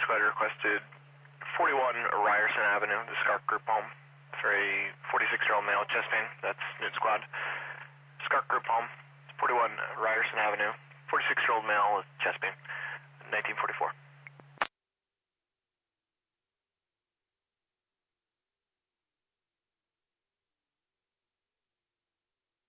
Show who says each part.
Speaker 1: Squad requested 41 Ryerson Avenue, the Skark Group home, for a 46-year-old male with chest pain. That's Newt Squad. Skark Group home, 41 Ryerson Avenue, 46-year-old male with chest pain, 1944.